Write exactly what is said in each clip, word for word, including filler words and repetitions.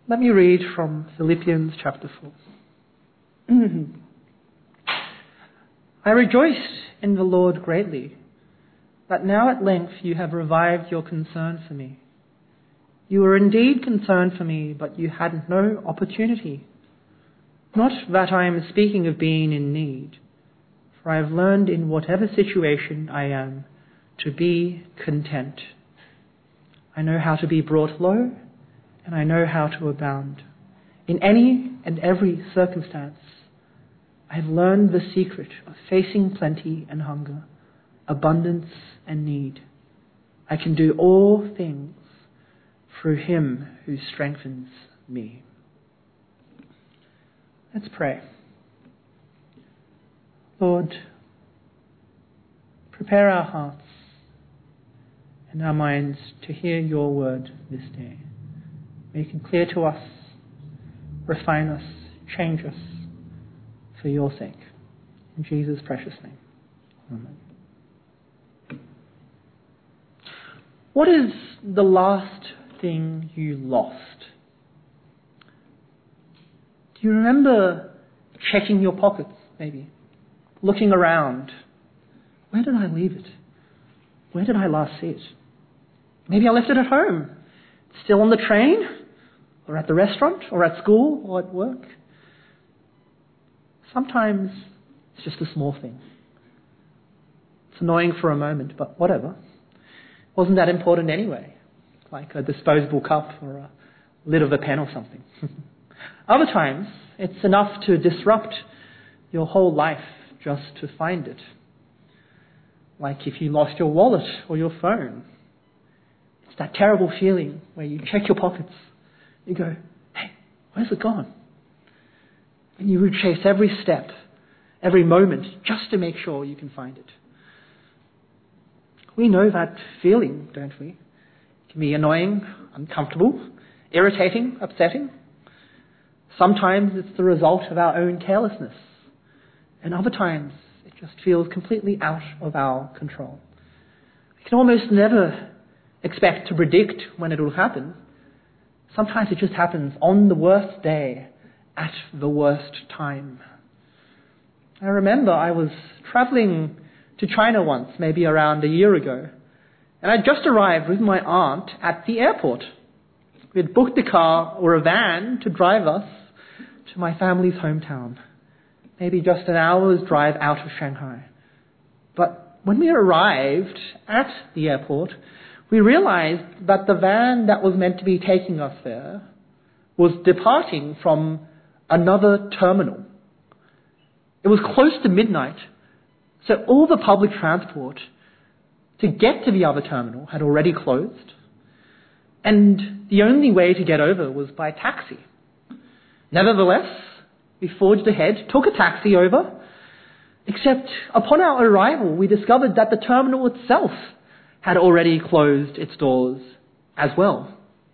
Let me read from Philippians chapter four. I rejoiced in the Lord greatly, that now at length you have revived your concern for me. You were indeed concerned for me, but you had no opportunity. Not that I am speaking of being in need, for I have learned in whatever situation I am to be content. I know how to be brought low, and I know how to abound. In any and every circumstance, I have learned the secret of facing plenty and hunger, abundance and need. I can do all things through him who strengthens me. Let's pray. Lord, prepare our hearts and our minds to hear your word this day. Make it clear to us, refine us, change us for your sake. In Jesus' precious name. Amen. What is the last thing you lost? Do you remember checking your pockets, maybe? Looking around. Where did I leave it? Where did I last see it? Maybe I left it at home. Still on the train? Or at the restaurant? Or at school? Or at work? Sometimes it's just a small thing. It's annoying for a moment, but whatever. Wasn't that important anyway? Like a disposable cup or a lid of a pen or something. Other times, it's enough to disrupt your whole life just to find it. Like if you lost your wallet or your phone. It's that terrible feeling where you check your pockets. You go, hey, where's it gone? And you retrace every step, every moment, just to make sure you can find it. We know that feeling, don't we? It can be annoying, uncomfortable, irritating, upsetting. Sometimes it's the result of our own carelessness. And other times it just feels completely out of our control. We can almost never expect to predict when it will happen. Sometimes it just happens on the worst day, at the worst time. I remember I was traveling to China once, maybe around a year ago, and I just arrived with my aunt at the airport. We had booked a car or a van to drive us to my family's hometown, maybe just an hour's drive out of Shanghai. But when we arrived at the airport, we realized that the van that was meant to be taking us there was departing from another terminal. It was close to midnight, so all the public transport to get to the other terminal had already closed, and the only way to get over was by taxi. Nevertheless, we forged ahead, took a taxi over, except upon our arrival we discovered that the terminal itself had already closed its doors as well.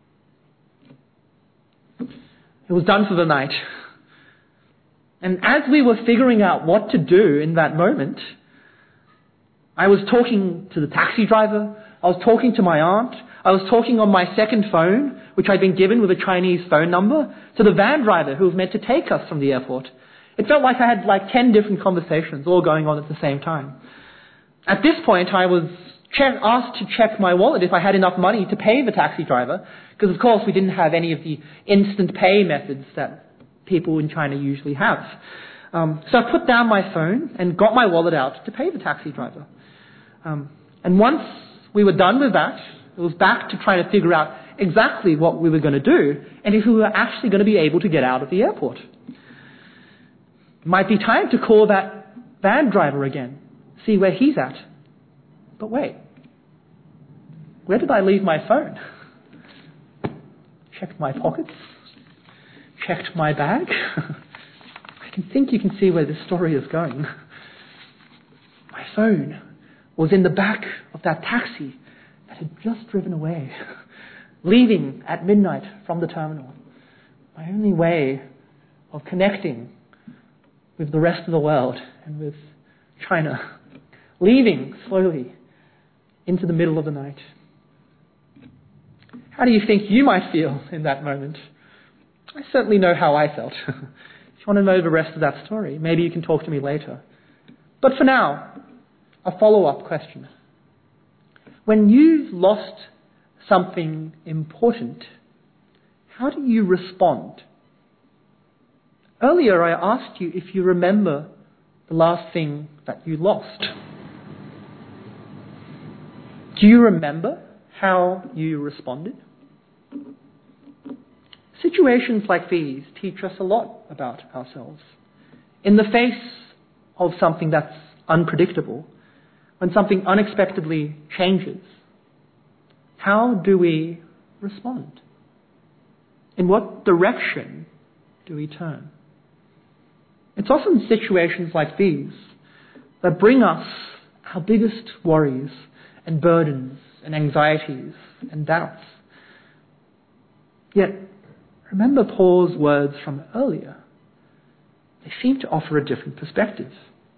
It was done for the night. And as we were figuring out what to do in that moment, I was talking to the taxi driver, I was talking to my aunt, I was talking on my second phone, which I'd been given with a Chinese phone number, to the van driver who was meant to take us from the airport. It felt like I had like ten different conversations all going on at the same time. At this point, I was check, asked to check my wallet if I had enough money to pay the taxi driver, because of course we didn't have any of the instant pay methods that people in China usually have. Um, so I put down my phone and got my wallet out to pay the taxi driver. Um, and once we were done with that, it was back to trying to figure out exactly what we were going to do and if we were actually going to be able to get out of the airport. It might be time to call that van driver again, see where he's at. But wait, where did I leave my phone? Checked my pockets, checked my bag. I can think you can see where this story is going. My phone was in the back of that taxi that had just driven away, leaving at midnight from the terminal. My only way of connecting with the rest of the world and with China, leaving slowly into the middle of the night. How do you think you might feel in that moment? I certainly know how I felt. If you want to know the rest of that story, maybe you can talk to me later. But for now, a follow-up question. When you've lost something important, how do you respond? Earlier I asked you if you remember the last thing that you lost. Do you remember how you responded? Situations like these teach us a lot about ourselves. In the face of something that's unpredictable, when something unexpectedly changes, how do we respond? In what direction do we turn? It's often situations like these that bring us our biggest worries and burdens and anxieties and doubts. Yet, remember Paul's words from earlier. They seem to offer a different perspective.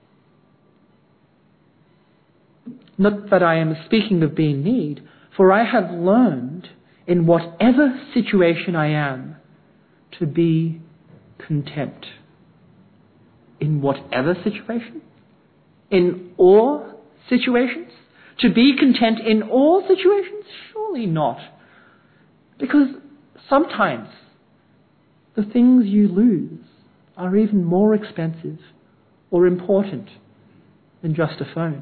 Not that I am speaking of being need, for I have learned in whatever situation I am to be content. In whatever situation? In all situations? To be content in all situations? Surely not. Because sometimes the things you lose are even more expensive or important than just a phone.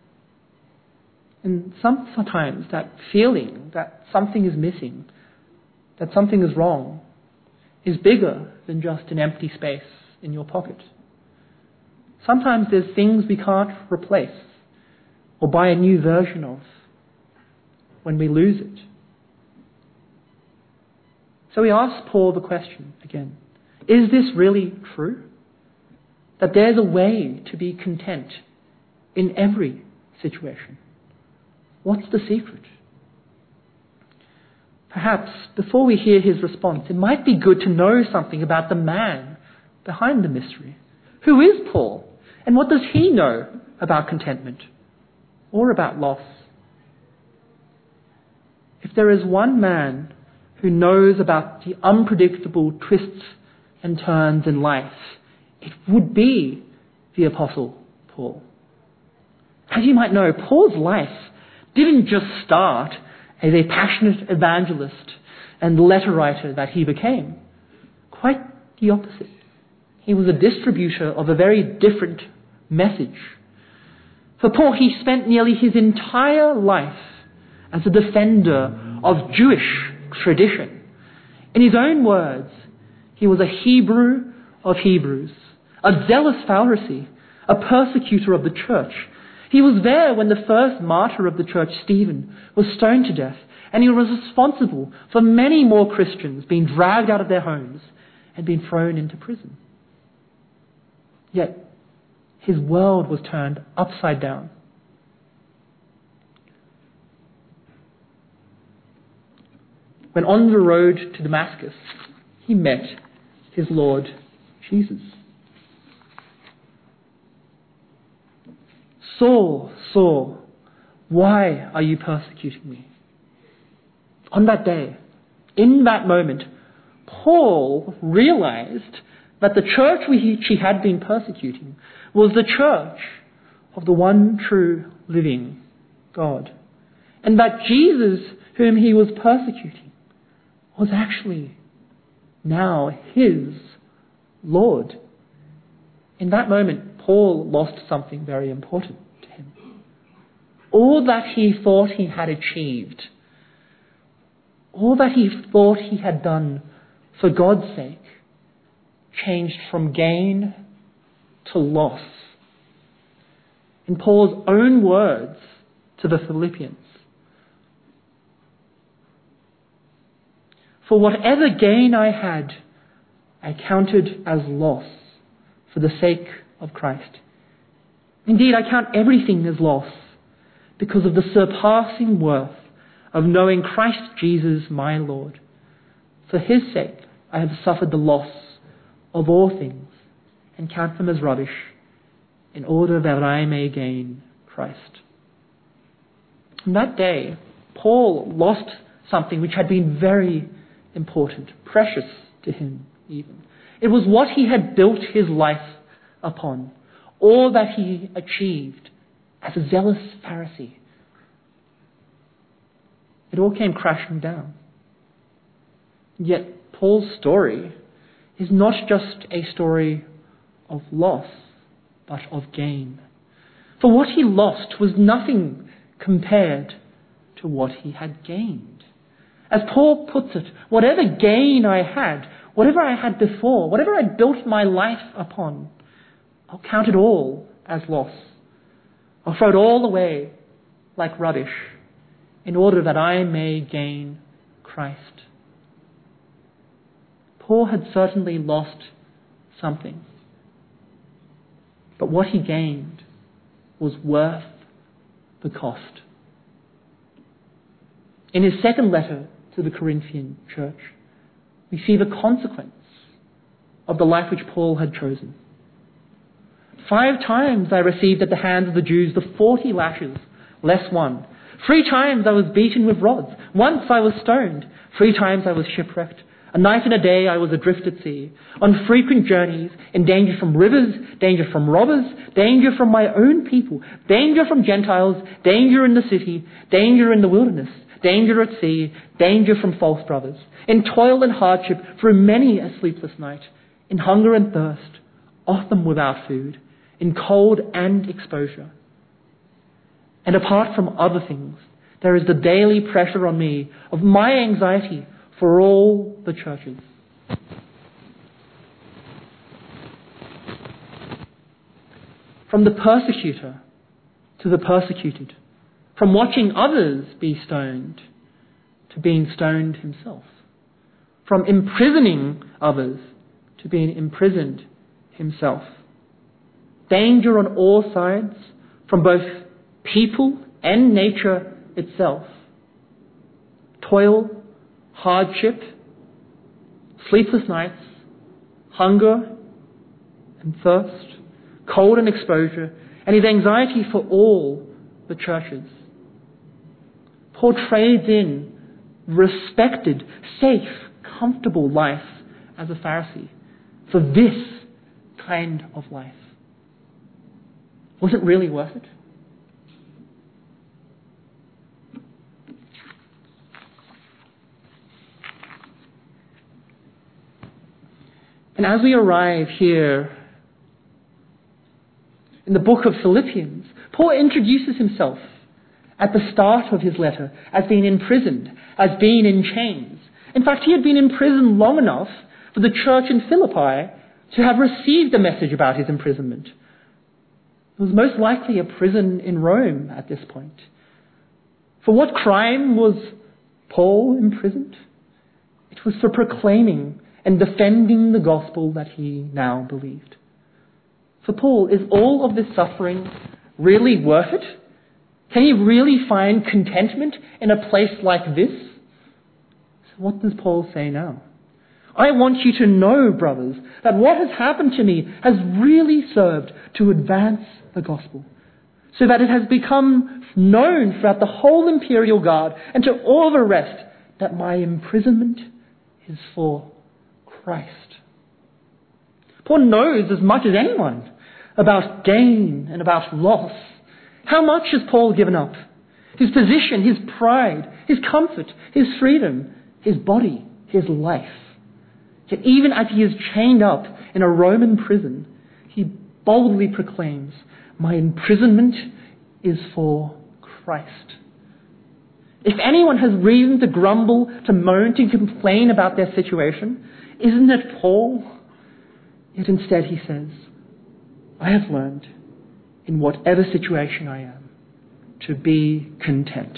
And sometimes that feeling that something is missing, that something is wrong, is bigger than just an empty space in your pocket. Sometimes there's things we can't replace or buy a new version of when we lose it. So we ask Paul the question again, is this really true? That there's a way to be content in every situation? What's the secret? Perhaps before we hear his response, it might be good to know something about the man behind the mystery. Who is Paul? And what does he know about contentment or about loss? If there is one man who knows about the unpredictable twists and turns in life, it would be the Apostle Paul. As you might know, Paul's life didn't just start as a passionate evangelist and letter writer that he became. Quite the opposite. He was a distributor of a very different message. For Paul, he spent nearly his entire life as a defender of Jewish tradition. In his own words, he was a Hebrew of Hebrews, a zealous Pharisee, a persecutor of the church. He was there when the first martyr of the church, Stephen, was stoned to death, and he was responsible for many more Christians being dragged out of their homes and being thrown into prison. Yet, his world was turned upside down. When on the road to Damascus, he met his Lord Jesus. Saul, Saul, why are you persecuting me? On that day, in that moment, Paul realized that the church which he had been persecuting was the church of the one true living God. And that Jesus, whom he was persecuting, was actually now his Lord. In that moment, Paul lost something very important to him. All that he thought he had achieved, all that he thought he had done for God's sake, changed from gain to loss. In Paul's own words to the Philippians, for whatever gain I had, I counted as loss for the sake of Christ. Indeed, I count everything as loss because of the surpassing worth of knowing Christ Jesus my Lord. For his sake, I have suffered the loss of all things and count them as rubbish in order that I may gain Christ. On that day, Paul lost something which had been very important, precious to him even. It was what he had built his life upon, all that he achieved as a zealous Pharisee. It all came crashing down. Yet Paul's story is not just a story of loss, but of gain. For what he lost was nothing compared to what he had gained. As Paul puts it, whatever gain I had, whatever I had before, whatever I built my life upon, I'll count it all as loss. I'll throw it all away like rubbish in order that I may gain Christ. Paul had certainly lost something, but what he gained was worth the cost. In his second letter to the Corinthian church, we see the consequence of the life which Paul had chosen. Five times I received at the hands of the Jews the forty lashes, less one. Three times I was beaten with rods. Once I was stoned. Three times I was shipwrecked. A night and a day I was adrift at sea, on frequent journeys, in danger from rivers, danger from robbers, danger from my own people, danger from Gentiles, danger in the city, danger in the wilderness, danger at sea, danger from false brothers, in toil and hardship through many a sleepless night, in hunger and thirst, often without food, in cold and exposure. And apart from other things, there is the daily pressure on me of my anxiety for all the churches. From the persecutor to the persecuted, from watching others be stoned to being stoned himself, from imprisoning others to being imprisoned himself. Danger on all sides, from both people and nature itself. Toil, hardship, sleepless nights, hunger and thirst, cold and exposure, and his anxiety for all the churches. Paul trades in respected, safe, comfortable life as a Pharisee for this kind of life. Was it really worth it? And as we arrive here in the book of Philippians, Paul introduces himself at the start of his letter as being imprisoned, as being in chains. In fact, he had been in prison long enough for the church in Philippi to have received a message about his imprisonment. It was most likely a prison in Rome at this point. For what crime was Paul imprisoned? It was for proclaiming and defending the gospel that he now believed. For Paul, is all of this suffering really worth it? Can he really find contentment in a place like this? So what does Paul say now? I want you to know, brothers, that what has happened to me has really served to advance the gospel, so that it has become known throughout the whole imperial guard and to all the rest that my imprisonment is for Christ. Paul knows as much as anyone about gain and about loss. How much has Paul given up? His position, his pride, his comfort, his freedom, his body, his life. Yet even as he is chained up in a Roman prison, he boldly proclaims, my imprisonment is for Christ. If anyone has reason to grumble, to moan, to complain about their situation, isn't it Paul? Yet instead he says, I have learned, in whatever situation I am, to be content.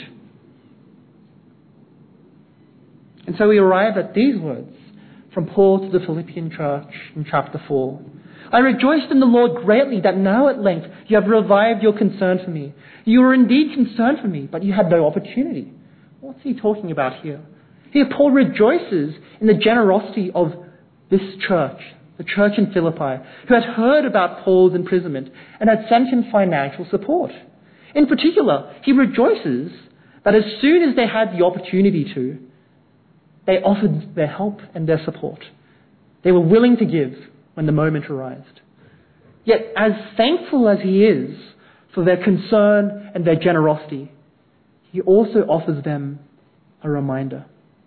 And so we arrive at these words from Paul to the Philippian church in chapter four. I rejoiced in the Lord greatly that now at length you have revived your concern for me. You were indeed concerned for me, but you had no opportunity. What's he talking about here? Here Paul rejoices in the generosity of this church, the church in Philippi, who had heard about Paul's imprisonment and had sent him financial support. In particular, he rejoices that as soon as they had the opportunity to, they offered their help and their support. They were willing to give when the moment arose. Yet, as thankful as he is for their concern and their generosity, he also offers them a reminder.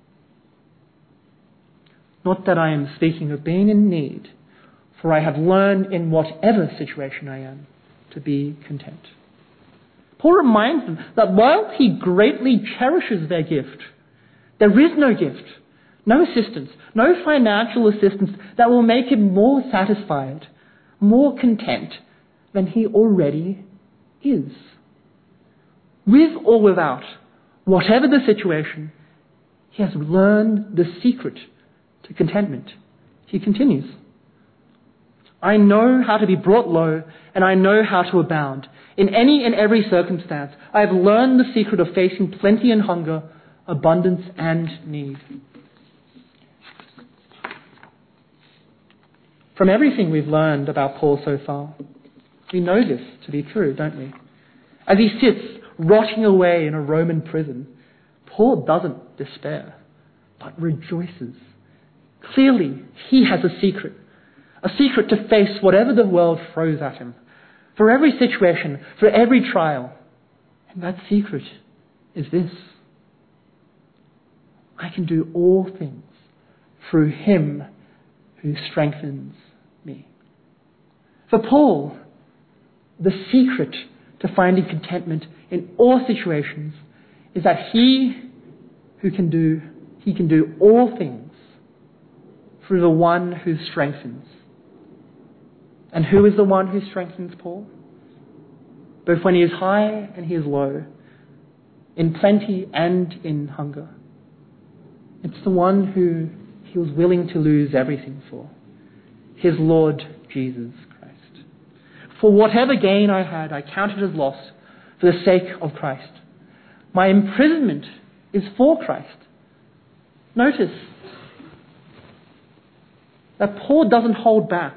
Not that I am speaking of being in need, for I have learned in whatever situation I am to be content. Paul reminds them that while he greatly cherishes their gift, there is no gift, no assistance, no financial assistance that will make him more satisfied, more content than he already is. With or without, whatever the situation, he has learned the secret to contentment. He continues, I know how to be brought low, and I know how to abound. In any and every circumstance, I have learned the secret of facing plenty and hunger, abundance and need. From everything we've learned about Paul so far, we know this to be true, don't we? As he sits rotting away in a Roman prison, Paul doesn't despair, but rejoices. Clearly, he has a secret, a secret to face whatever the world throws at him, for every situation, for every trial. And that secret is this: I can do all things through him who strengthens me. For Paul, the secret to finding contentment in all situations is that he who can do he can do all things through the one who strengthens. And who is the one who strengthens Paul? Both when he is high and he is low, in plenty and in hunger. It's the one who he was willing to lose everything for, his Lord Jesus Christ. For whatever gain I had, I counted as loss for the sake of Christ. My imprisonment is for Christ. Notice that Paul doesn't hold back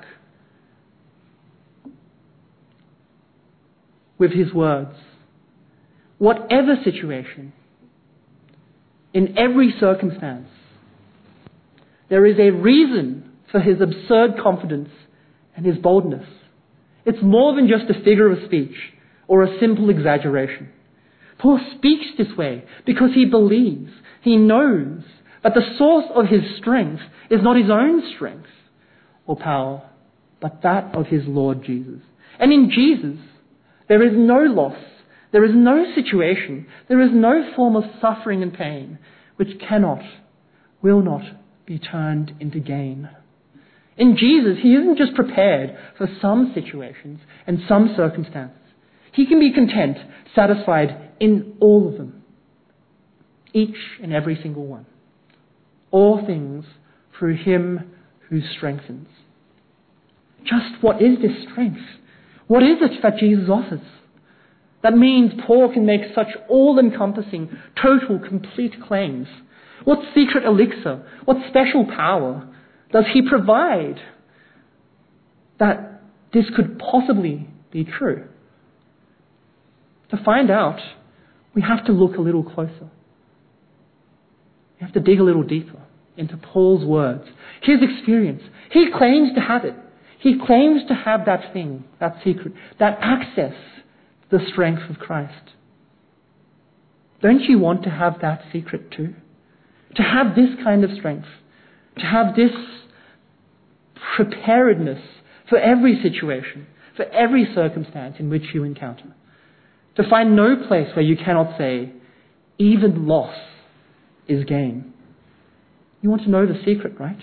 with his words. Whatever situation, in every circumstance, there is a reason for his absurd confidence and his boldness. It's more than just a figure of speech or a simple exaggeration. Paul speaks this way because he believes, he knows that the source of his strength is not his own strength or power, but that of his Lord Jesus. And in Jesus, there is no loss, there is no situation, there is no form of suffering and pain which cannot, will not be turned into gain. In Jesus, he isn't just prepared for some situations and some circumstances. He can be content, satisfied in all of them. Each and every single one. All things through him who strengthens. Just what is this strength? What is it that Jesus offers? That means Paul can make such all-encompassing, total, complete claims. What secret elixir, what special power does he provide that this could possibly be true? To find out, we have to look a little closer. We have to dig a little deeper into Paul's words, his experience. He claims to have it. He claims to have that thing, that secret, that access to the strength of Christ. Don't you want to have that secret too? To have this kind of strength, to have this preparedness for every situation, for every circumstance in which you encounter. To find no place where you cannot say, even loss is gain. You want to know the secret, right?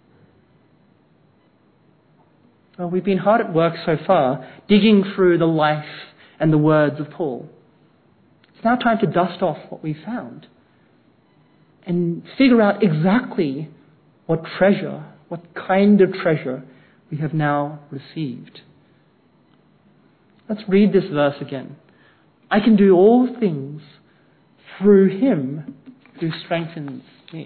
Well, we've been hard at work so far, digging through the life and the words of Paul. It's now time to dust off what we found and figure out exactly what treasure, what kind of treasure we have now received. Let's read this verse again. I can do all things through him who strengthens me.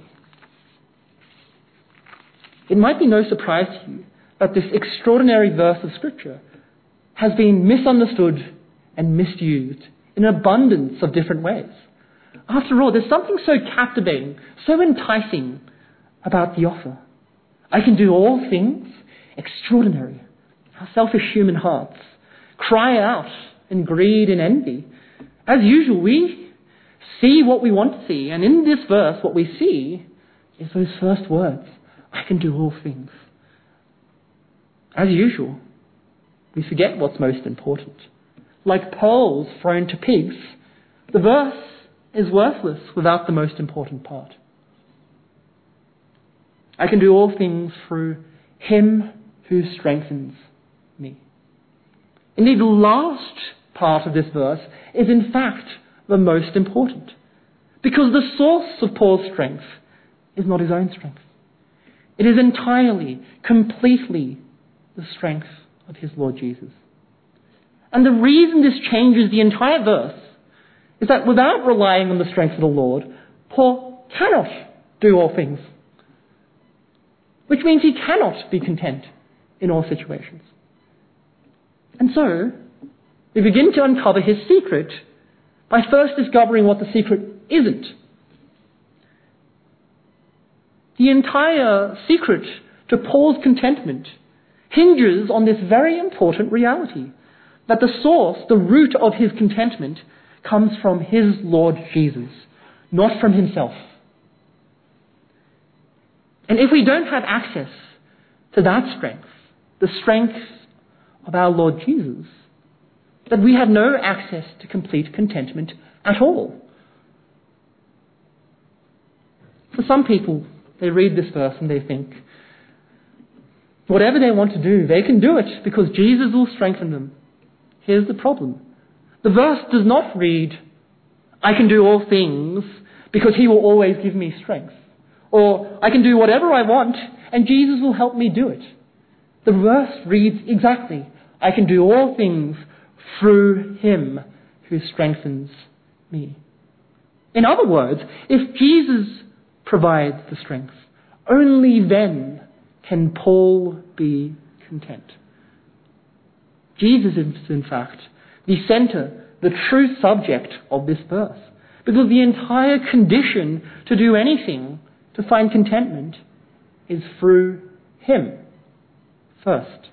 It might be no surprise to you that this extraordinary verse of Scripture has been misunderstood and misused in an abundance of different ways. After all, there's something so captivating, so enticing about the offer. I can do all things. Extraordinary. Our selfish human hearts cry out in greed and envy. As usual, we see what we want to see. And in this verse, what we see is those first words. I can do all things. As usual, we forget what's most important. Like pearls thrown to pigs, the verse is worthless without the most important part. I can do all things through him who strengthens me. Indeed, the last part of this verse is in fact the most important, because the source of Paul's strength is not his own strength. It is entirely, completely the strength of his Lord Jesus. And the reason this changes the entire verse is that without relying on the strength of the Lord, Paul cannot do all things, which means he cannot be content in all situations. And so, we begin to uncover his secret by first discovering what the secret isn't. The entire secret to Paul's contentment hinges on this very important reality, that the source, the root of his contentment, comes from his Lord Jesus, not from himself. And if we don't have access to that strength, the strength of our Lord Jesus, then we have no access to complete contentment at all. For some people, they read this verse and they think, whatever they want to do, they can do it because Jesus will strengthen them. Here's the problem. The verse does not read, I can do all things because he will always give me strength. Or, I can do whatever I want and Jesus will help me do it. The verse reads exactly, I can do all things through him who strengthens me. In other words, if Jesus provides the strength, only then can Paul be content. Jesus is, in fact, the center, the true subject of this verse. Because the entire condition to do anything, to find contentment, is through him first.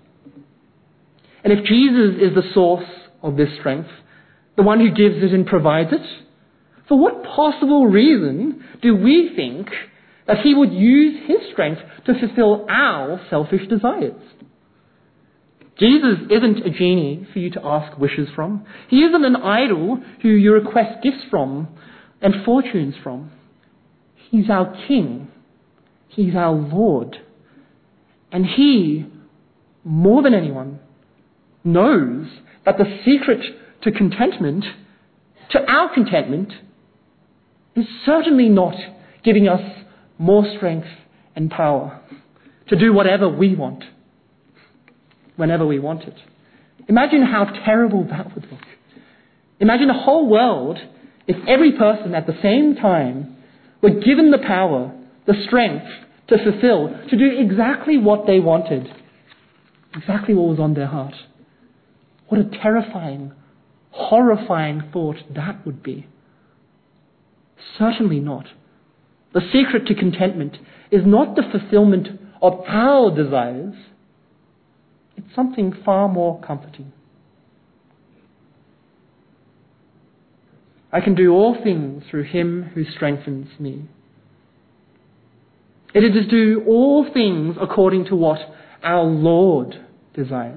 And if Jesus is the source of this strength, the one who gives it and provides it, for what possible reason do we think that he would use his strength to fulfill our selfish desires? Jesus isn't a genie for you to ask wishes from. He isn't an idol who you request gifts from and fortunes from. He's our King. He's our Lord. And he, more than anyone, knows that the secret to contentment, to our contentment, is certainly not giving us more strength and power to do whatever we want, whenever we want it. Imagine how terrible that would look. Imagine a whole world if every person at the same time were given the power, the strength to fulfill, to do exactly what they wanted, exactly what was on their heart. What a terrifying, horrifying thought that would be. Certainly not. The secret to contentment is not the fulfillment of our desires. It's something far more comforting. I can do all things through him who strengthens me. It is to do all things according to what our Lord desires.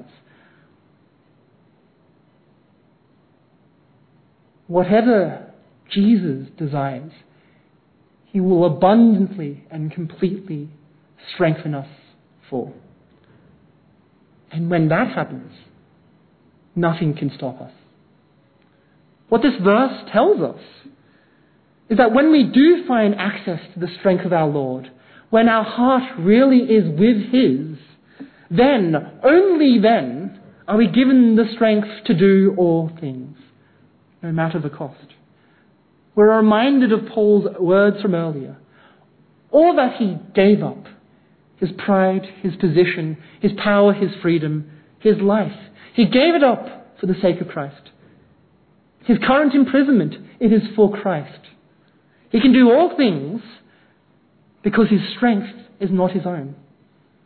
Whatever Jesus desires, he will abundantly and completely strengthen us for. And when that happens, nothing can stop us. What this verse tells us is that when we do find access to the strength of our Lord, when our heart really is with his, then, only then, are we given the strength to do all things, no matter the cost. We're reminded of Paul's words from earlier. All that he gave up, his pride, his position, his power, his freedom, his life, he gave it up for the sake of Christ. His current imprisonment, it is for Christ. He can do all things because his strength is not his own.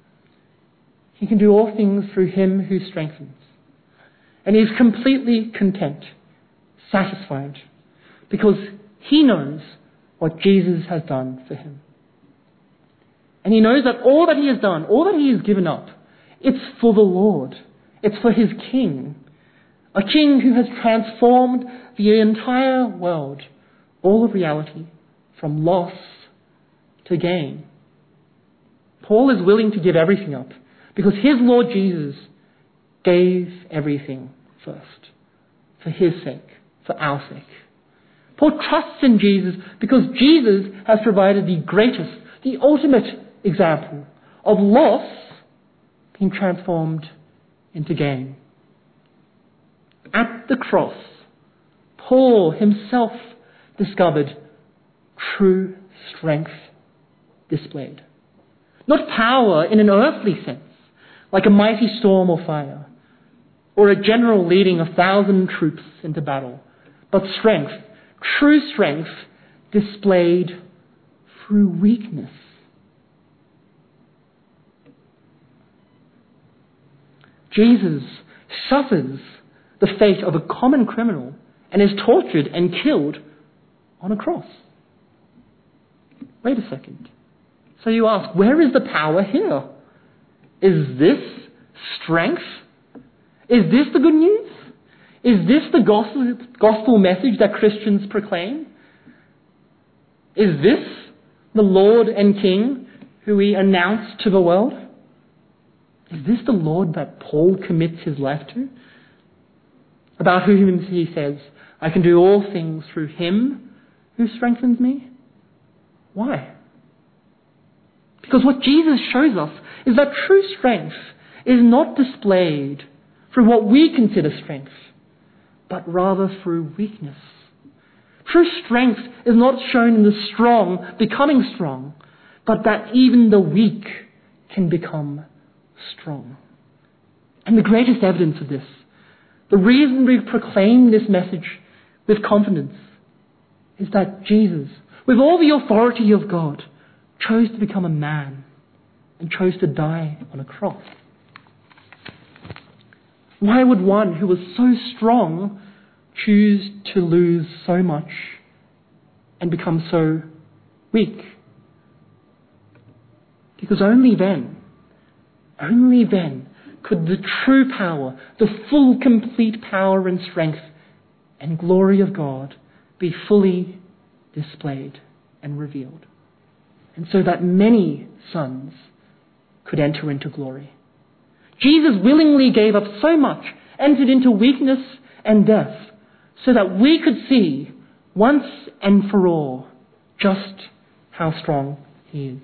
he can do all things through him who strengthens. And he is completely content, satisfied, because he knows what Jesus has done for him. And he knows that all that he has done, all that he has given up, it's for the Lord. It's for his King. A King who has transformed the entire world, all of reality, from loss to gain. Paul is willing to give everything up because his Lord Jesus gave everything first for his sake, for our sake. Paul trusts in Jesus because Jesus has provided the greatest, the ultimate example of loss being transformed into gain. At the cross, Paul himself discovered true strength displayed. Not power in an earthly sense, like a mighty storm or fire, or a general leading a thousand troops into battle, but strength, true strength displayed through weakness. Jesus suffers the fate of a common criminal and is tortured and killed on a cross. Wait a second. So you ask, where is the power here? Is this strength? Is this the good news? Is this the gospel, gospel message that Christians proclaim? Is this the Lord and King who we announce to the world? Is this the Lord that Paul commits his life to? About whom he says, I can do all things through him who strengthens me? Why? Because what Jesus shows us is that true strength is not displayed through what we consider strength, but rather through weakness. True strength is not shown in the strong becoming strong, but that even the weak can become strong. And the greatest evidence of this, the reason we proclaim this message with confidence, is that Jesus, with all the authority of God, chose to become a man and chose to die on a cross. Why would one who was so strong choose to lose so much and become so weak? Because only then, only then could the true power, the full, complete power and strength and glory of God be fully displayed and revealed. And so that many sons could enter into glory. Jesus willingly gave up so much, entered into weakness and death, so that we could see once and for all just how strong he is.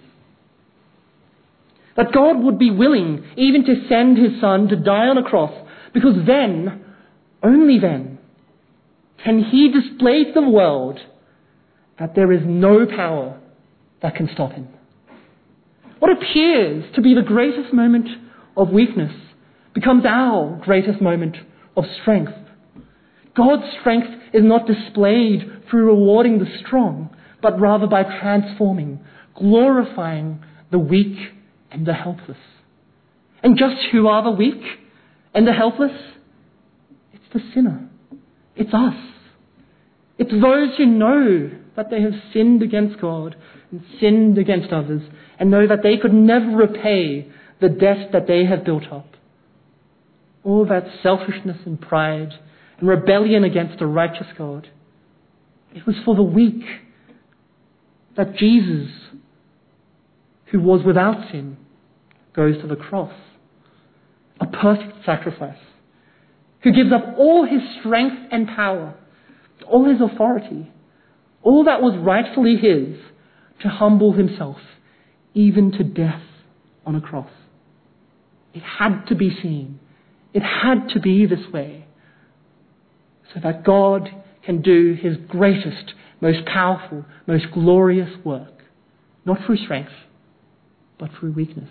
That God would be willing even to send his Son to die on a cross, because then, only then, can he display to the world that there is no power that can stop him. What appears to be the greatest moment of weakness becomes our greatest moment of strength. God's strength is not displayed through rewarding the strong, but rather by transforming, glorifying the weak and the helpless. And just who are the weak and the helpless? It's the sinner. It's us. It's those who know that they have sinned against God and sinned against others and know that they could never repay the debt that they have built up. All that selfishness and pride and rebellion against a righteous God. It was for the weak that Jesus, who was without sin, goes to the cross. A perfect sacrifice. Who gives up all his strength and power, all his authority, all that was rightfully his, to humble himself, even to death on a cross. It had to be seen. It had to be this way, so that God can do his greatest, most powerful, most glorious work, not through strength, but through weakness.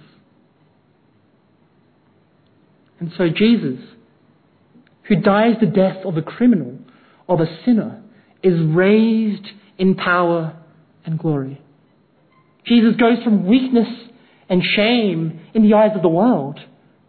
And so Jesus, who dies the death of a criminal, of a sinner, is raised in power and glory. Jesus goes from weakness and shame in the eyes of the world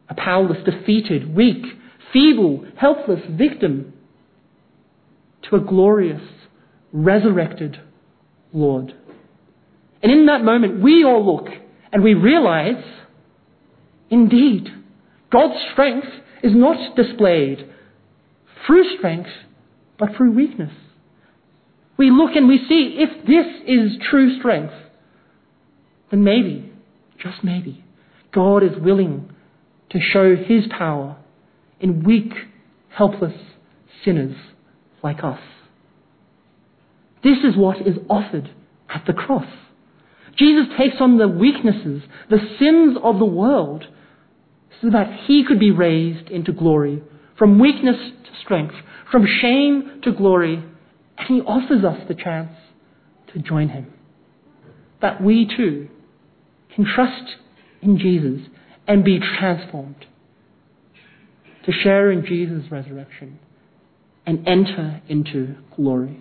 a powerless, defeated, weak, feeble, helpless victim, to a glorious, resurrected Lord. And in that moment, we all look and we realize, indeed, God's strength is not displayed through strength, but through weakness. We look and we see, if this is true strength, then maybe, just maybe, God is willing to show his power in weak, helpless sinners like us. This is what is offered at the cross. Jesus takes on the weaknesses, the sins of the world, so that he could be raised into glory, from weakness to strength, from shame to glory, and he offers us the chance to join him. That we too can trust in Jesus and be transformed, to share in Jesus' resurrection and enter into glory.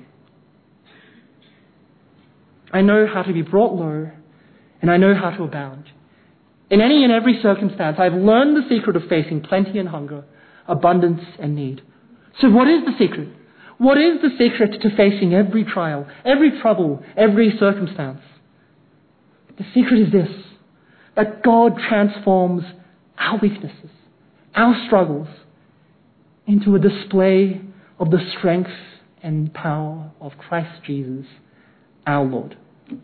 I know how to be brought low, and I know how to abound. In any and every circumstance, I've learned the secret of facing plenty and hunger, abundance and need. So what is the secret? What is the secret to facing every trial, every trouble, every circumstance? The secret is this, that God transforms our weaknesses, our struggles, into a display of the strength and power of Christ Jesus, our Lord.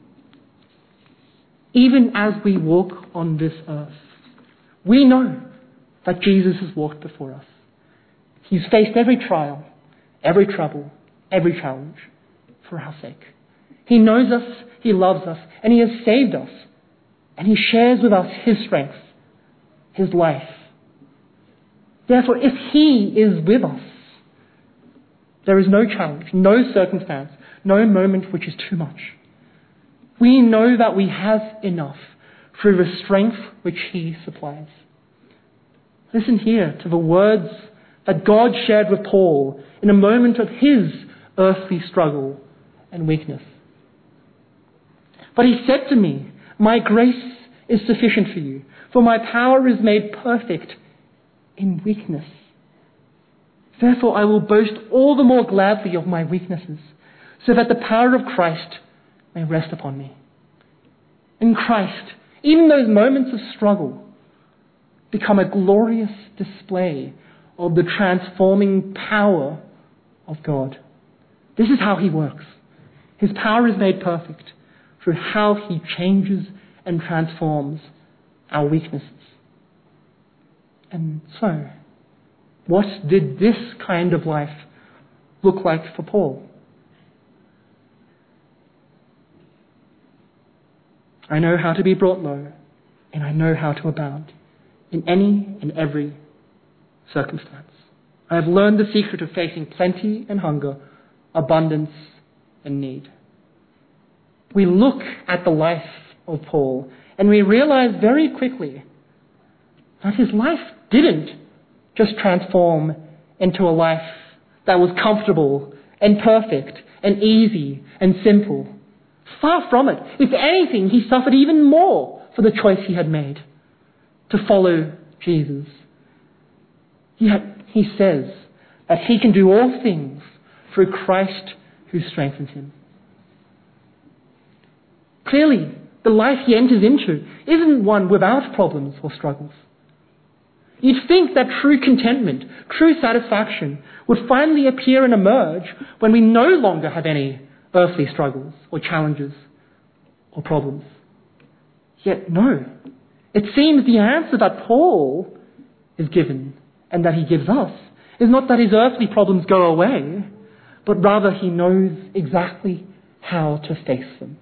Even as we walk on this earth, we know that Jesus has walked before us. He's faced every trial, every trouble, every challenge for our sake. He knows us, he loves us, and he has saved us. And he shares with us his strength, his life. Therefore, if he is with us, there is no challenge, no circumstance, no moment which is too much. We know that we have enough through the strength which he supplies. Listen here to the words that God shared with Paul in a moment of his earthly struggle and weakness. But he said to me, "My grace is sufficient for you, for my power is made perfect in weakness. Therefore I will boast all the more gladly of my weaknesses, so that the power of Christ may rest upon me." In Christ, even those moments of struggle become a glorious display of the transforming power of God. This is how he works. His power is made perfect through how he changes and transforms our weaknesses. And so, what did this kind of life look like for Paul? I know how to be brought low, and I know how to abound in any and every circumstance. I have learned the secret of facing plenty and hunger, abundance and need. We look at the life of Paul, and we realize very quickly that his life didn't just transform into a life that was comfortable and perfect and easy and simple. Far from it. If anything, he suffered even more for the choice he had made to follow Jesus. Yet he says that he can do all things through Christ who strengthens him. Clearly, the life he enters into isn't one without problems or struggles. You'd think that true contentment, true satisfaction would finally appear and emerge when we no longer have any earthly struggles or challenges or problems. Yet no. It seems the answer that Paul is given and that he gives us is not that his earthly problems go away, but rather he knows exactly how to face them.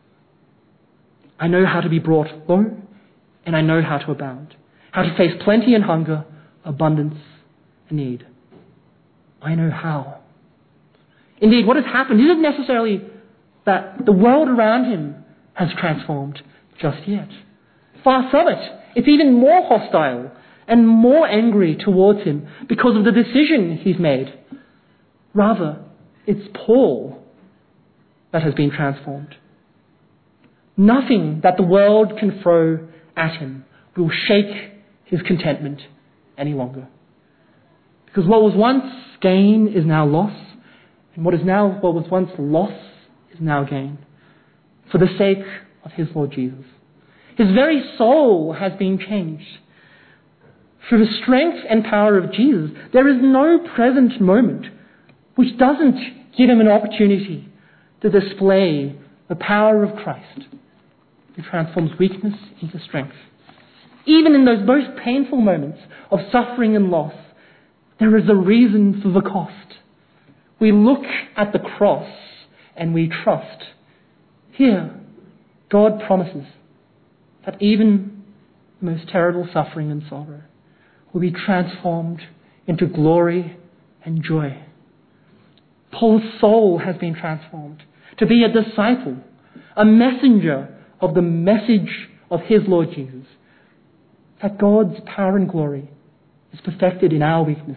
I know how to be brought low, and I know how to abound, how to face plenty and hunger, abundance and need. I know how. Indeed, what has happened isn't necessarily that the world around him has transformed just yet. Far from it. It's even more hostile and more angry towards him because of the decision he's made. Rather, it's Paul that has been transformed. Nothing that the world can throw at him will shake his contentment any longer. Because what was once gain is now loss, and what is now what was once loss is now gain, for the sake of his Lord Jesus. His very soul has been changed. Through the strength and power of Jesus, there is no present moment which doesn't give him an opportunity to display the power of Christ, who transforms weakness into strength. Even in those most painful moments of suffering and loss, there is a reason for the cost. We look at the cross and we trust. Here, God promises that even the most terrible suffering and sorrow will be transformed into glory and joy. Paul's soul has been transformed to be a disciple, a messenger of the message of his Lord Jesus, that God's power and glory is perfected in our weakness.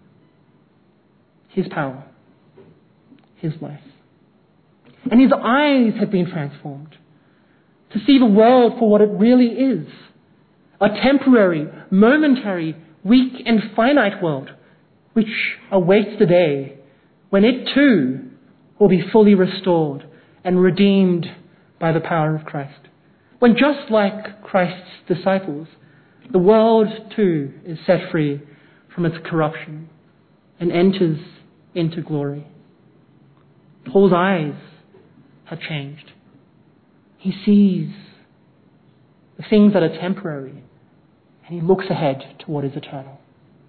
His power, his life. And his eyes have been transformed to see the world for what it really is. A temporary, momentary, weak and finite world which awaits the day when it too will be fully restored and redeemed by the power of Christ. When just like Christ's disciples, the world too is set free from its corruption and enters into glory. Paul's eyes have changed. He sees the things that are temporary and he looks ahead to what is eternal.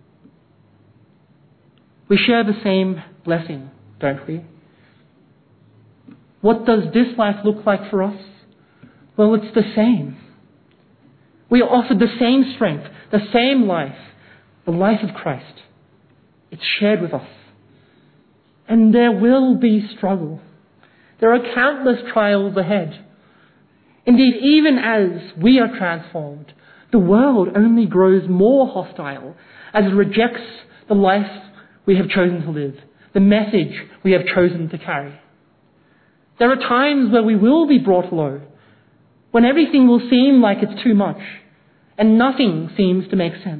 We share the same blessing, don't we? What does this life look like for us? Well, it's the same. We are offered the same strength, the same life, the life of Christ. It's shared with us. And there will be struggle. There are countless trials ahead. Indeed, even as we are transformed, the world only grows more hostile as it rejects the life we have chosen to live, the message we have chosen to carry. There are times where we will be brought low, when everything will seem like it's too much and nothing seems to make sense.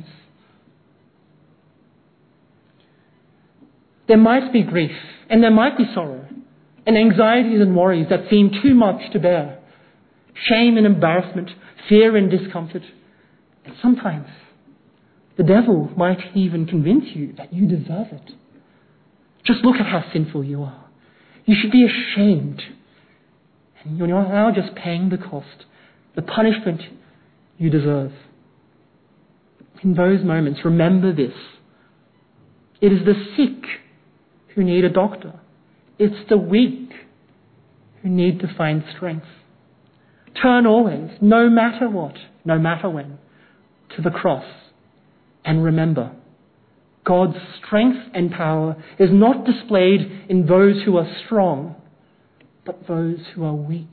There might be grief and there might be sorrow and anxieties and worries that seem too much to bear, shame and embarrassment, fear and discomfort. And sometimes the devil might even convince you that you deserve it. Just look at how sinful you are. You should be ashamed. And you're now just paying the cost, the punishment you deserve. In those moments, remember this. It is the sick who need a doctor. It's the weak who need to find strength. Turn always, no matter what, no matter when, to the cross. And remember, God's strength and power is not displayed in those who are strong, but those who are weak.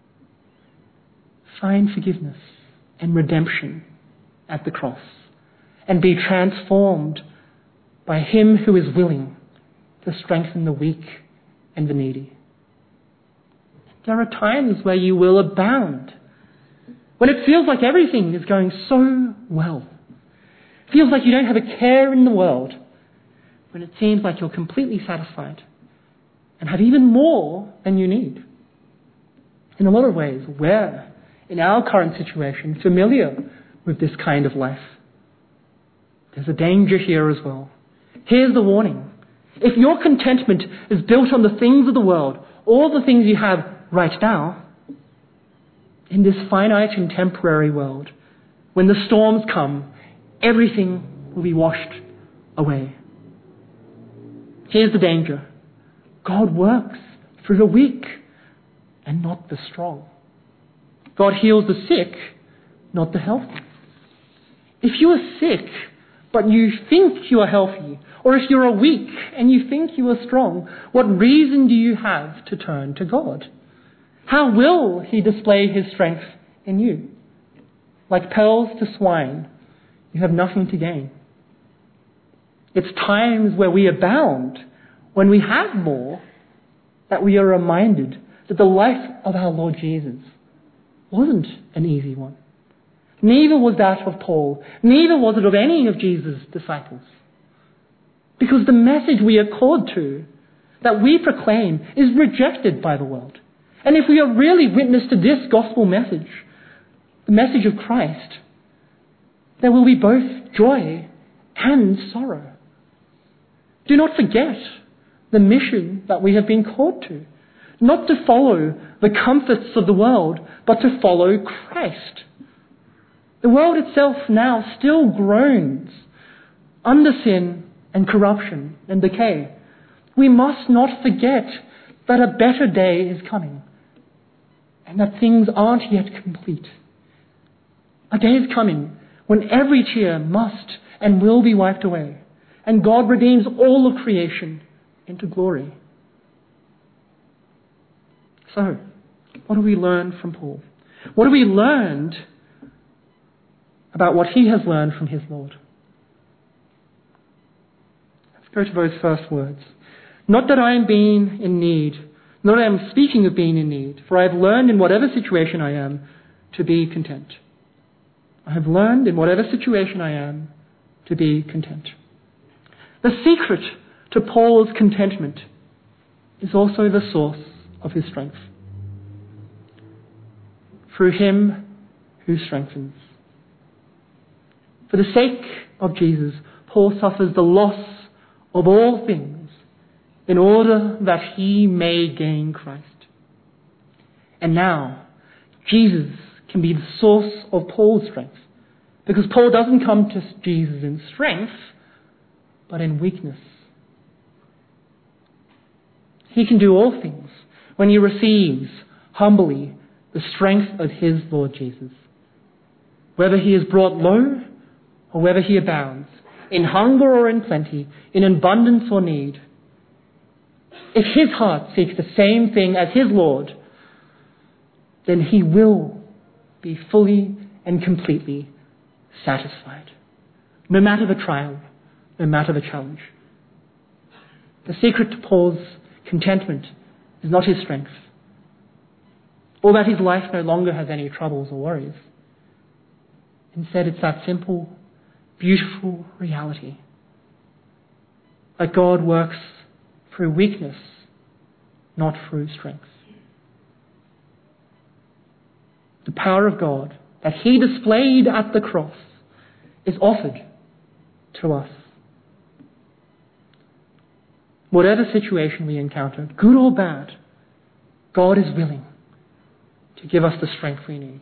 Find forgiveness and redemption at the cross and be transformed by Him who is willing to strengthen the weak and the needy. There are times where you will abound, when it feels like everything is going so well. It feels like you don't have a care in the world, when it seems like you're completely satisfied and have even more than you need. In a lot of ways, we're, in our current situation, familiar with this kind of life. There's a danger here as well. Here's the warning. If your contentment is built on the things of the world, all the things you have right now, in this finite and temporary world, when the storms come, everything will be washed away. Here's the danger. God works through the weak and not the strong. God heals the sick, not the healthy. If you are sick, but you think you are healthy, or if you are weak and you think you are strong, what reason do you have to turn to God? How will He display His strength in you? Like pearls to swine, you have nothing to gain. It's times where we abound, when we have more, that we are reminded that the life of our Lord Jesus wasn't an easy one. Neither was that of Paul. Neither was it of any of Jesus' disciples. Because the message we are called to, that we proclaim, is rejected by the world. And if we are really witness to this gospel message, the message of Christ, there will be both joy and sorrow. Do not forget the mission that we have been called to. Not to follow the comforts of the world, but to follow Christ. The world itself now still groans under sin and corruption and decay. We must not forget that a better day is coming and that things aren't yet complete. A day is coming when every tear must and will be wiped away, and God redeems all of creation into glory. So, what do we learn from Paul? What have we learned about what he has learned from his Lord? Let's go to those first words. Not that I am being in need, not that I am speaking of being in need, for I have learned in whatever situation I am to be content. I have learned in whatever situation I am to be content. The secret to Paul's contentment is also the source of his strength. Through him who strengthens. For the sake of Jesus, Paul suffers the loss of all things in order that he may gain Christ. And now, Jesus can be the source of Paul's strength, because Paul doesn't come to Jesus in strength, but in weakness. He can do all things when he receives humbly the strength of his Lord Jesus. Whether he is brought low or whether he abounds, in hunger or in plenty, in abundance or need, if his heart seeks the same thing as his Lord, then he will be fully and completely satisfied, no matter the trial, no matter the challenge. The secret to Paul's contentment is not his strength, or that his life no longer has any troubles or worries. Instead, it's that simple, beautiful reality that God works through weakness, not through strength. The power of God that he displayed at the cross is offered to us. Whatever situation we encounter, good or bad, God is willing to give us the strength we need.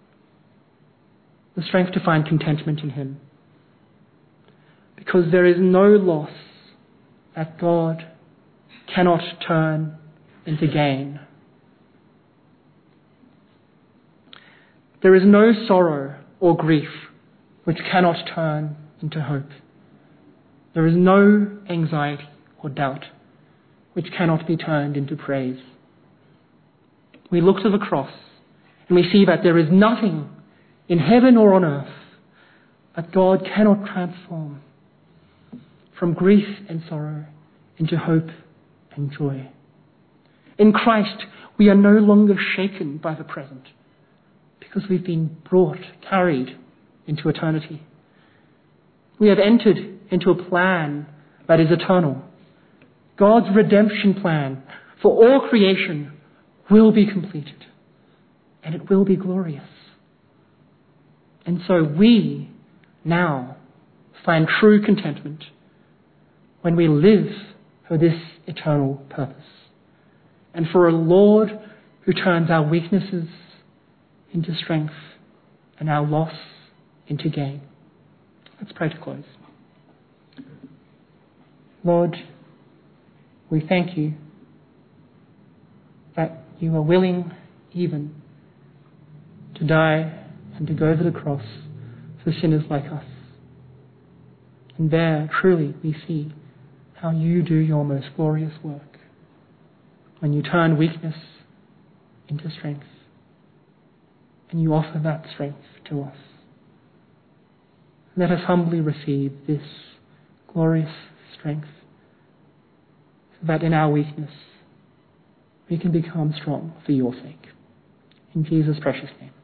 The strength to find contentment in him. Because there is no loss that God cannot turn into gain. There is no sorrow or grief which cannot turn into hope. There is no anxiety or doubt which cannot be turned into praise. We look to the cross and we see that there is nothing in heaven or on earth that God cannot transform from grief and sorrow into hope and joy. In Christ, we are no longer shaken by the present because we've been brought, carried into eternity. We have entered into a plan that is eternal. God's redemption plan for all creation will be completed, and it will be glorious. And so we now find true contentment when we live for this eternal purpose, and for a Lord who turns our weaknesses into strength and our loss into gain. Let's pray to close. Lord, we thank you that you are willing even to die and to go to the cross for sinners like us. And there, truly, we see how you do your most glorious work when you turn weakness into strength, and you offer that strength to us. Let us humbly receive this glorious strength, so that in our weakness we can become strong for your sake. In Jesus' precious name.